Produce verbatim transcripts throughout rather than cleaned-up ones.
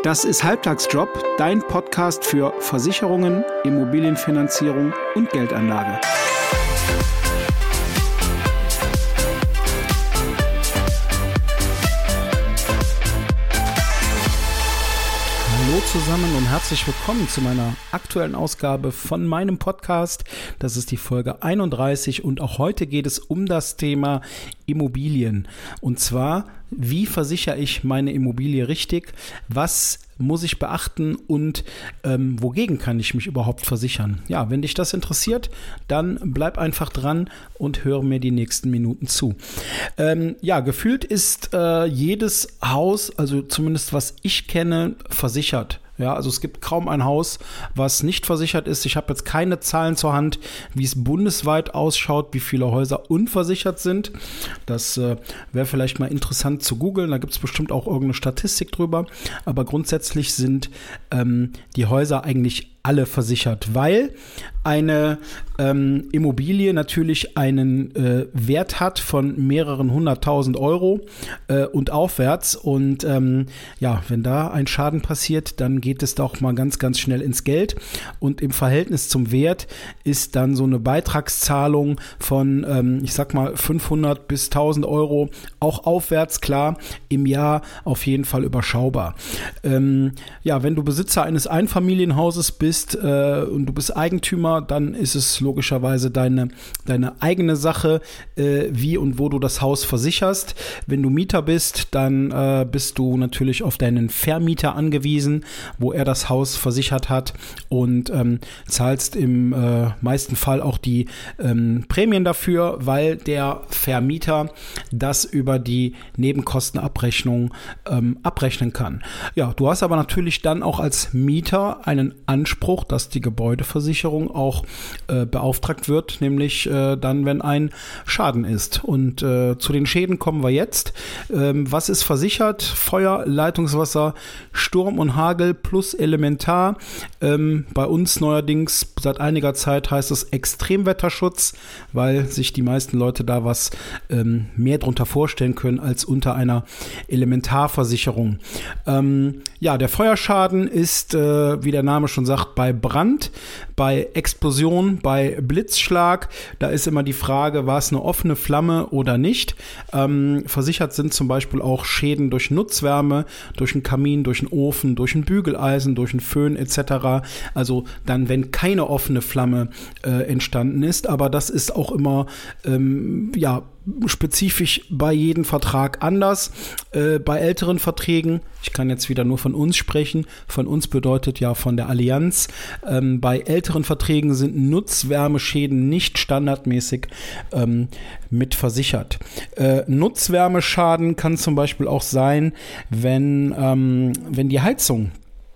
Das ist Halbtagsjob, dein Podcast für Versicherungen, Immobilienfinanzierung und Geldanlage. Hallo zusammen und herzlich willkommen zu meiner aktuellen Ausgabe von meinem Podcast. Das ist die Folge einunddreißig und auch heute geht es um das Thema Immobilien. Und zwar, wie versichere ich meine Immobilie richtig? Was muss ich beachten und ähm, wogegen kann ich mich überhaupt versichern? Ja, wenn dich das interessiert, dann bleib einfach dran und höre mir die nächsten Minuten zu. Ähm, ja, gefühlt ist äh, jedes Haus, also zumindest was ich kenne, versichert. Ja, also es gibt kaum ein Haus, was nicht versichert ist. Ich habe jetzt keine Zahlen zur Hand, wie es bundesweit ausschaut, wie viele Häuser unversichert sind. Das äh, wäre vielleicht mal interessant zu googeln. Da gibt es bestimmt auch irgendeine Statistik drüber. Aber grundsätzlich sind ähm, die Häuser eigentlich alle versichert, weil eine ähm, Immobilie natürlich einen äh, Wert hat von mehreren hunderttausend Euro äh, und aufwärts. Und ähm, ja, wenn da ein Schaden passiert, dann geht es doch mal ganz, ganz schnell ins Geld. Und im Verhältnis zum Wert ist dann so eine Beitragszahlung von, ähm, ich sag mal, fünfhundert bis tausend Euro auch aufwärts, klar, im Jahr auf jeden Fall überschaubar. Ähm, ja, wenn du Besitzer eines Einfamilienhauses bist, Äh, und du bist Eigentümer, dann ist es logischerweise deine, deine eigene Sache, äh, wie und wo du das Haus versicherst. Wenn du Mieter bist, dann äh, bist du natürlich auf deinen Vermieter angewiesen, wo er das Haus versichert hat und ähm, zahlst im äh, meisten Fall auch die ähm, Prämien dafür, weil der Vermieter das über die Nebenkostenabrechnung ähm, abrechnen kann. Ja, du hast aber natürlich dann auch als Mieter einen Anspruch, dass die Gebäudeversicherung auch äh, beauftragt wird, nämlich äh, dann, wenn ein Schaden ist. Und äh, zu den Schäden kommen wir jetzt. Ähm, was ist versichert? Feuer, Leitungswasser, Sturm und Hagel plus Elementar. Ähm, bei uns neuerdings seit einiger Zeit heißt es Extremwetterschutz, weil sich die meisten Leute da was ähm, mehr drunter vorstellen können als unter einer Elementarversicherung. Ähm, ja, der Feuerschaden ist, äh, wie der Name schon sagt, bei Brand, bei Explosion, bei Blitzschlag. Da ist immer die Frage, war es eine offene Flamme oder nicht. Ähm, versichert sind zum Beispiel auch Schäden durch Nutzwärme, durch einen Kamin, durch einen Ofen, durch ein Bügeleisen, durch einen Föhn et cetera. Also dann, wenn keine offene Flamme äh, entstanden ist. Aber das ist auch immer ähm, ja spezifisch bei jedem Vertrag anders. Äh, bei älteren Verträgen, ich kann jetzt wieder nur von uns sprechen, von uns bedeutet ja von der Allianz, ähm, bei älteren Verträgen sind Nutzwärmeschäden nicht standardmäßig ähm, mit versichert. Äh, Nutzwärmeschaden kann zum Beispiel auch sein, wenn, ähm, wenn die Heizung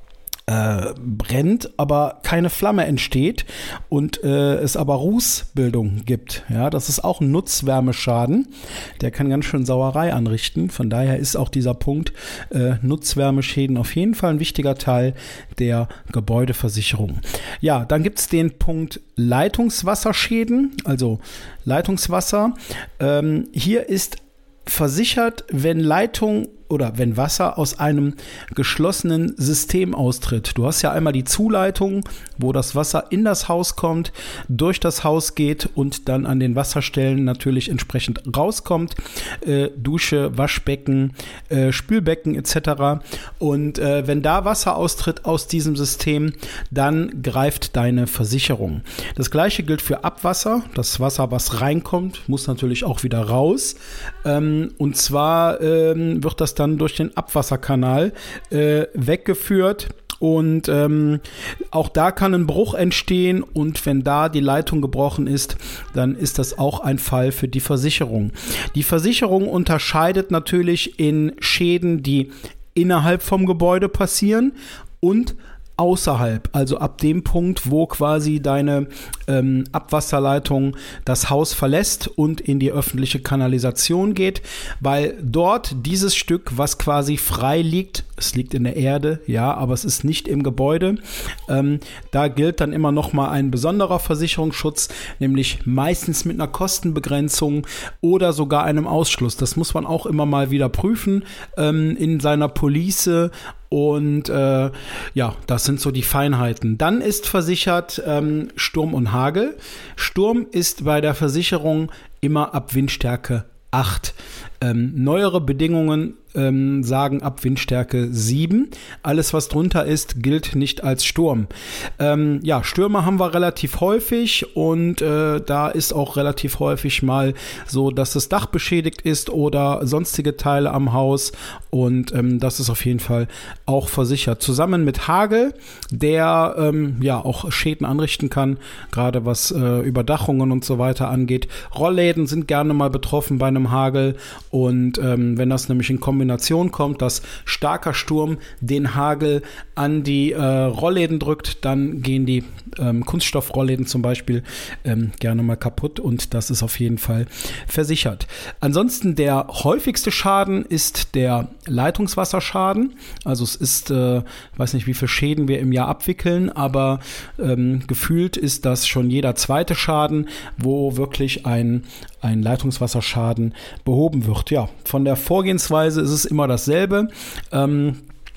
Äh, brennt, aber keine Flamme entsteht und äh, es aber Rußbildung gibt. Ja, das ist auch ein Nutzwärmeschaden. Der kann ganz schön Sauerei anrichten. Von daher ist auch dieser Punkt äh, Nutzwärmeschäden auf jeden Fall ein wichtiger Teil der Gebäudeversicherung. Ja, dann gibt es den Punkt Leitungswasserschäden, also Leitungswasser. Ähm, hier ist versichert, wenn Leitung oder wenn Wasser aus einem geschlossenen System austritt. Du hast ja einmal die Zuleitung, wo das Wasser in das Haus kommt, durch das Haus geht und dann an den Wasserstellen natürlich entsprechend rauskommt. Äh, Dusche, Waschbecken, äh, Spülbecken et cetera. Und äh, wenn da Wasser austritt aus diesem System, dann greift deine Versicherung. Das gleiche gilt für Abwasser. Das Wasser, was reinkommt, muss natürlich auch wieder raus. Ähm, und zwar ähm, wird das dann durch den Abwasserkanal äh, weggeführt und ähm, auch da kann ein Bruch entstehen und wenn da die Leitung gebrochen ist, dann ist das auch ein Fall für die Versicherung. Die Versicherung unterscheidet natürlich in Schäden, die innerhalb vom Gebäude passieren und außerhalb, also ab dem Punkt, wo quasi deine ähm, Abwasserleitung das Haus verlässt und in die öffentliche Kanalisation geht, weil dort dieses Stück, was quasi frei liegt, Es liegt in der Erde, ja, aber es ist nicht im Gebäude. Ähm, da gilt dann immer noch mal ein besonderer Versicherungsschutz, nämlich meistens mit einer Kostenbegrenzung oder sogar einem Ausschluss. Das muss man auch immer mal wieder prüfen ähm, in seiner Police. Und äh, ja, das sind so die Feinheiten. Dann ist versichert ähm, Sturm und Hagel. Sturm ist bei der Versicherung immer ab Windstärke acht. Ähm, neuere Bedingungen ähm, sagen ab Windstärke sieben. Alles, was drunter ist, gilt nicht als Sturm. Ähm, ja, Stürme haben wir relativ häufig und äh, da ist auch relativ häufig mal so, dass das Dach beschädigt ist oder sonstige Teile am Haus und ähm, das ist auf jeden Fall auch versichert. Zusammen mit Hagel, der ähm, ja auch Schäden anrichten kann, gerade was äh, Überdachungen und so weiter angeht. Rollläden sind gerne mal betroffen bei einem Hagel. Und ähm, wenn das nämlich in Kombination kommt, dass starker Sturm den Hagel an die äh, Rollläden drückt, dann gehen die ähm, Kunststoffrollläden zum Beispiel ähm, gerne mal kaputt und das ist auf jeden Fall versichert. Ansonsten der häufigste Schaden ist der Leitungswasserschaden. Also es ist, äh, ich weiß nicht, wie viele Schäden wir im Jahr abwickeln, aber ähm, gefühlt ist das schon jeder zweite Schaden, wo wirklich ein, ein Leitungswasserschaden behoben wird. Ja, von der Vorgehensweise ist es immer dasselbe. Ähm,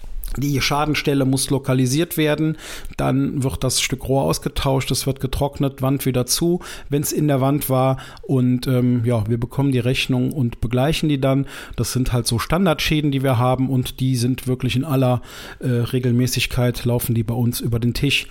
Die Schadenstelle muss lokalisiert werden, dann wird das Stück Rohr ausgetauscht, es wird getrocknet, Wand wieder zu, wenn es in der Wand war und ähm, ja, wir bekommen die Rechnung und begleichen die dann. Das sind halt so Standardschäden, die wir haben und die sind wirklich in aller äh, Regelmäßigkeit, laufen die bei uns über den Tisch.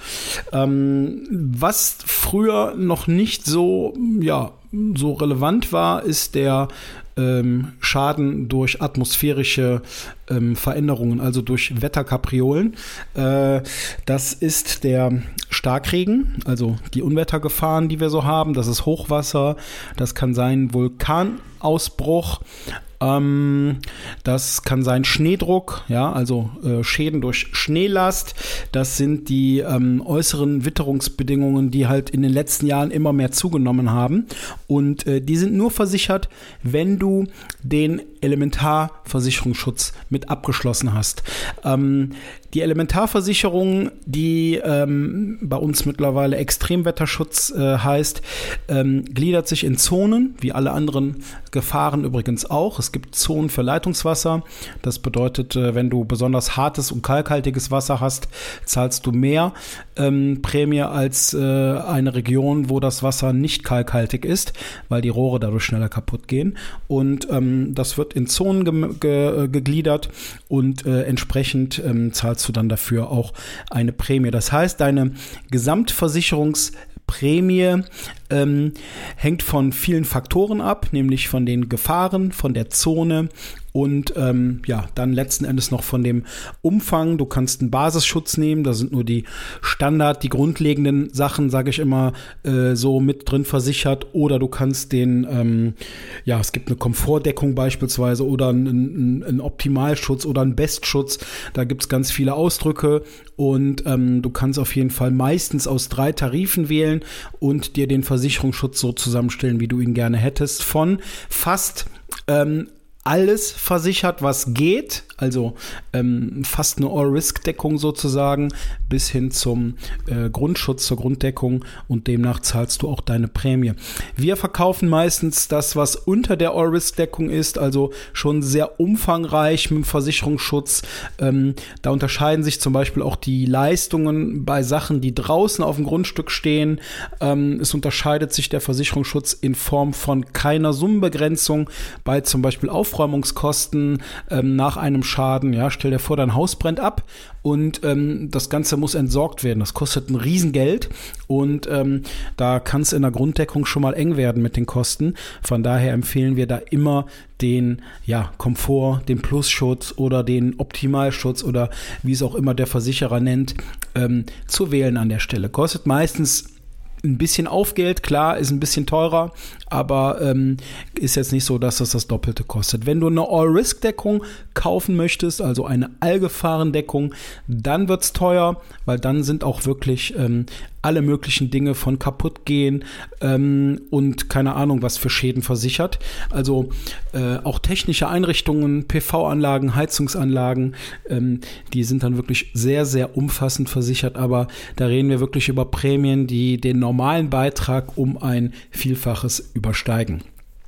Ähm, was früher noch nicht so, ja, so relevant war, ist der ähm, Schaden durch atmosphärische ähm, Veränderungen, also durch Wetterkapriolen. Äh, das ist der Starkregen, also die Unwettergefahren, die wir so haben. Das ist Hochwasser, das kann sein Vulkanausbruch. Ähm, das kann sein Schneedruck, ja, also äh, Schäden durch Schneelast. Das sind die ähm, äußeren Witterungsbedingungen, die halt in den letzten Jahren immer mehr zugenommen haben. Und äh, die sind nur versichert, wenn du den Elementarversicherungsschutz mit abgeschlossen hast. Ähm, die Elementarversicherung, die ähm, bei uns mittlerweile Extremwetterschutz äh, heißt, ähm, gliedert sich in Zonen, wie alle anderen Gefahren übrigens auch. Es gibt Zonen für Leitungswasser. Das bedeutet, äh, wenn du besonders hartes und kalkhaltiges Wasser hast, zahlst du mehr ähm, Prämie als äh, eine Region, wo das Wasser nicht kalkhaltig ist, weil die Rohre dadurch schneller kaputt gehen. Und ähm, das wird in Zonen ge- ge- gegliedert und äh, entsprechend ähm, zahlst du dann dafür auch eine Prämie. Das heißt, deine Gesamtversicherungsprämie ähm, hängt von vielen Faktoren ab, nämlich von den Gefahren, von der Zone und ähm, ja, dann letzten Endes noch von dem Umfang. Du kannst einen Basisschutz nehmen, da sind nur die Standard, die grundlegenden Sachen, sage ich immer, äh, so mit drin versichert, oder du kannst den, ähm, ja, es gibt eine Komfortdeckung beispielsweise oder einen, einen Optimalschutz oder einen Bestschutz, da gibt es ganz viele Ausdrücke und ähm, du kannst auf jeden Fall meistens aus drei Tarifen wählen und dir den Versicherungsschutz so zusammenstellen, wie du ihn gerne hättest, von fast ähm, alles versichert, was geht, also ähm, fast eine All-Risk-Deckung sozusagen, bis hin zum äh, Grundschutz, zur Grunddeckung, und demnach zahlst du auch deine Prämie. Wir verkaufen meistens das, was unter der All-Risk-Deckung ist, also schon sehr umfangreich mit dem Versicherungsschutz. Ähm, da unterscheiden sich zum Beispiel auch die Leistungen bei Sachen, die draußen auf dem Grundstück stehen. Ähm, es unterscheidet sich der Versicherungsschutz in Form von keiner Summenbegrenzung bei zum Beispiel Aufräumungskosten ähm, nach einem Schaden. Ja, stell dir vor, dein Haus brennt ab und ähm, das Ganze muss entsorgt werden. Das kostet ein Riesengeld und ähm, da kann es in der Grunddeckung schon mal eng werden mit den Kosten. Von daher empfehlen wir da immer den ja, Komfort, den Plusschutz oder den Optimalschutz oder wie es auch immer der Versicherer nennt, ähm, zu wählen an der Stelle. Kostet meistens ein bisschen Aufgeld, klar, ist ein bisschen teurer, aber ähm, ist jetzt nicht so, dass das das Doppelte kostet. Wenn du eine All-Risk-Deckung kaufen möchtest, also eine Allgefahrendeckung, dann wird's teuer, weil dann sind auch wirklich ähm, alle möglichen Dinge von kaputt gehen ähm, und keine Ahnung, was für Schäden versichert. Also äh, auch technische Einrichtungen, P V-Anlagen, Heizungsanlagen, ähm, die sind dann wirklich sehr, sehr umfassend versichert, aber da reden wir wirklich über Prämien, die den normalen Beitrag um ein Vielfaches übersteigen.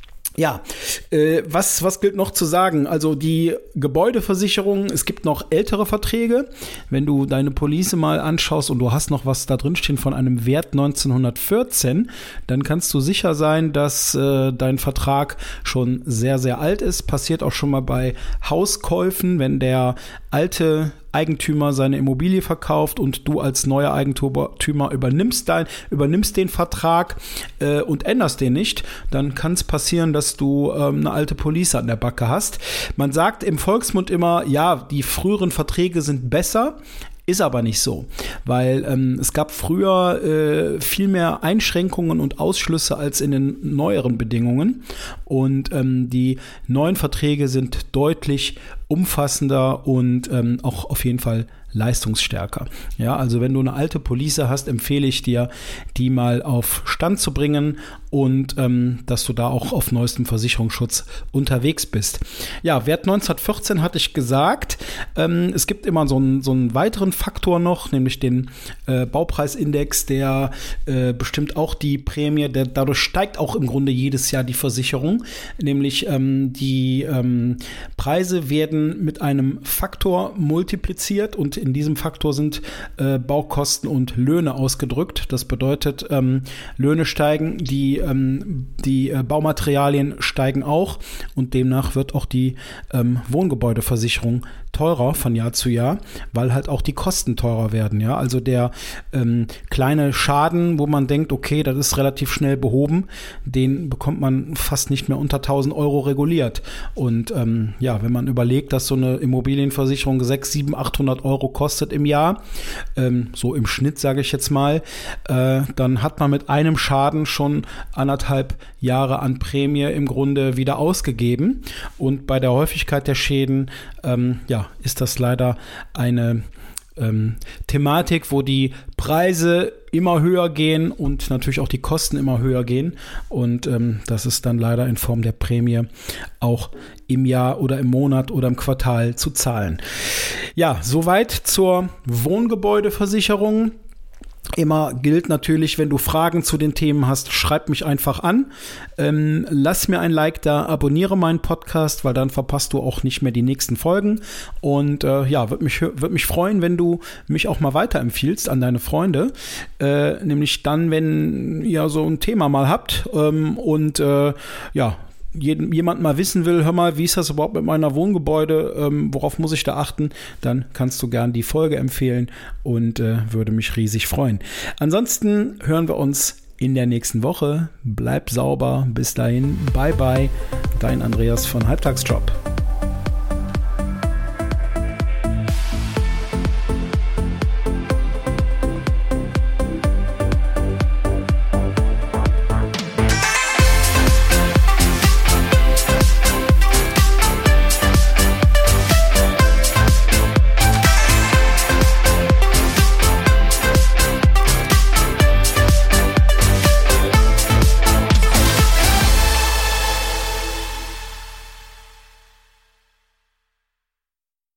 Ja, äh, was, was gilt noch zu sagen? Also die Gebäudeversicherung, es gibt noch ältere Verträge. Wenn du deine Police mal anschaust und du hast noch was da drin stehen von einem Wert neunzehnhundertvierzehn, dann kannst du sicher sein, dass äh, dein Vertrag schon sehr, sehr alt ist. Passiert auch schon mal bei Hauskäufen, wenn der alte Eigentümer seine Immobilie verkauft und du als neuer Eigentümer übernimmst, dein, übernimmst den Vertrag äh, und änderst den nicht, dann kann es passieren, dass du ähm, eine alte Police an der Backe hast. Man sagt im Volksmund immer, ja, die früheren Verträge sind besser. Ist aber nicht so, weil ähm, es gab früher äh, viel mehr Einschränkungen und Ausschlüsse als in den neueren Bedingungen und ähm, die neuen Verträge sind deutlich umfassender und ähm, auch auf jeden Fall leistungsstärker. Ja, also wenn du eine alte Police hast, empfehle ich dir, die mal auf Stand zu bringen und ähm, dass du da auch auf neuestem Versicherungsschutz unterwegs bist. Ja, Wert neunzehnhundertvierzehn hatte ich gesagt. Ähm, es gibt immer so einen, so einen weiteren Faktor noch, nämlich den äh, Baupreisindex, der äh, bestimmt auch die Prämie, der, dadurch steigt auch im Grunde jedes Jahr die Versicherung, nämlich ähm, die ähm, Preise werden mit einem Faktor multipliziert und in diesem Faktor sind äh, Baukosten und Löhne ausgedrückt. Das bedeutet, ähm, Löhne steigen, die, ähm, die äh, Baumaterialien steigen auch und demnach wird auch die ähm, Wohngebäudeversicherung teurer von Jahr zu Jahr, weil halt auch die Kosten teurer werden. Ja, also der ähm, kleine Schaden, wo man denkt, okay, das ist relativ schnell behoben, den bekommt man fast nicht mehr unter tausend Euro reguliert. Und ähm, ja, wenn man überlegt, dass so eine Immobilienversicherung sechshundert, siebenhundert, achthundert Euro kostet im Jahr, ähm, so im Schnitt sage ich jetzt mal, äh, dann hat man mit einem Schaden schon anderthalb Jahre an Prämie im Grunde wieder ausgegeben. Und bei der Häufigkeit der Schäden, ähm, ja, ist das leider eine ähm, Thematik, wo die Preise immer höher gehen und natürlich auch die Kosten immer höher gehen. Und ähm, das ist dann leider in Form der Prämie auch im Jahr oder im Monat oder im Quartal zu zahlen. Ja, soweit zur Wohngebäudeversicherung. Immer gilt natürlich, wenn du Fragen zu den Themen hast, schreib mich einfach an. Ähm, lass mir ein Like da, abonniere meinen Podcast, weil dann verpasst du auch nicht mehr die nächsten Folgen. Und äh, ja, würde mich, würd mich freuen, wenn du mich auch mal weiterempfiehlst an deine Freunde. Äh, nämlich dann, wenn ihr so ein Thema mal habt ähm, und äh, ja, jemand mal wissen will, hör mal, wie ist das überhaupt mit meiner Wohngebäude, ähm, worauf muss ich da achten, dann kannst du gern die Folge empfehlen und äh, würde mich riesig freuen. Ansonsten hören wir uns in der nächsten Woche. Bleib sauber. Bis dahin. Bye bye. Dein Andreas von Halbtagsjob.